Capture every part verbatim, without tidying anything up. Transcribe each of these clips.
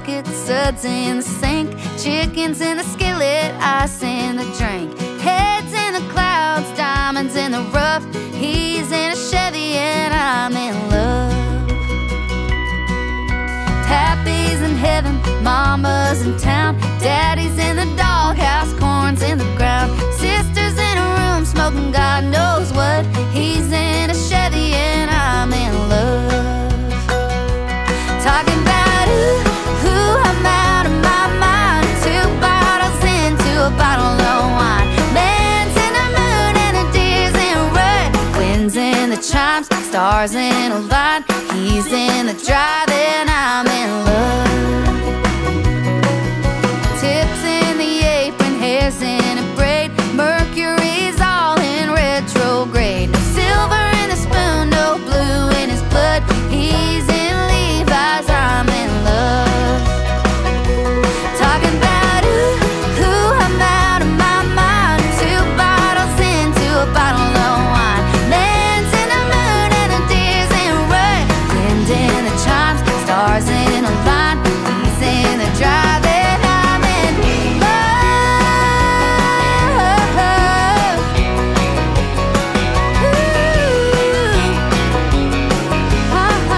bucket, suds in the sink, chickens in the skillet, ice in the drink. Heads in the clouds, diamonds in the rough. He's in a Chevy and I'm in love. Pappy's in heaven, mama's in town, daddy's in the doghouse, corn's in the ground. Sister's in a room smoking God knows what. He's in a Chevy and I'm in love. Talking about ooh, ooh, I'm out of my mind. Two bottles into a bottle of wine. Man's in the moon and a deer's in red. Winds in the chimes, stars in a line. He's in the drive and I'm in love. Tips in the apron, hair's in a braid. Mercury's all in retrograde. No silver in the spoon, no blue in his blood. He's in Levi's, I'm in love. Talking about ooh, ooh, I'm out of my mind. Two bottles into a bottle of wine. Man's in the moon and a deer's in red. Wind in the chimes, stars in a line. He's in the drive and I'm in love. Ooh, ah,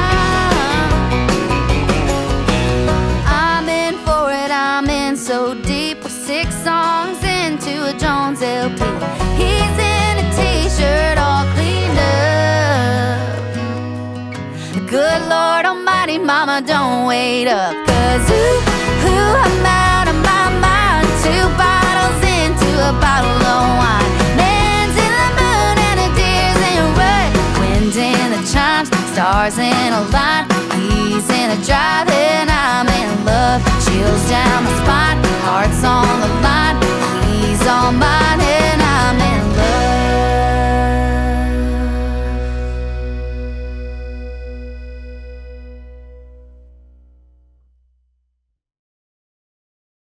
ah. I'm in for it, I'm in so deep. We're six songs into a Jones L P. He's in a t-shirt all cleaned up. Good Lord Almighty, mama, don't wait up. Cause ooh, ooh, I'm out of my mind. Two bottles into a bottle of wine. Man's in the moon and a deer's in red. Wind in the chimes, stars in a line. He's in a drive and I'm in love. Chills down my spine, heart's on the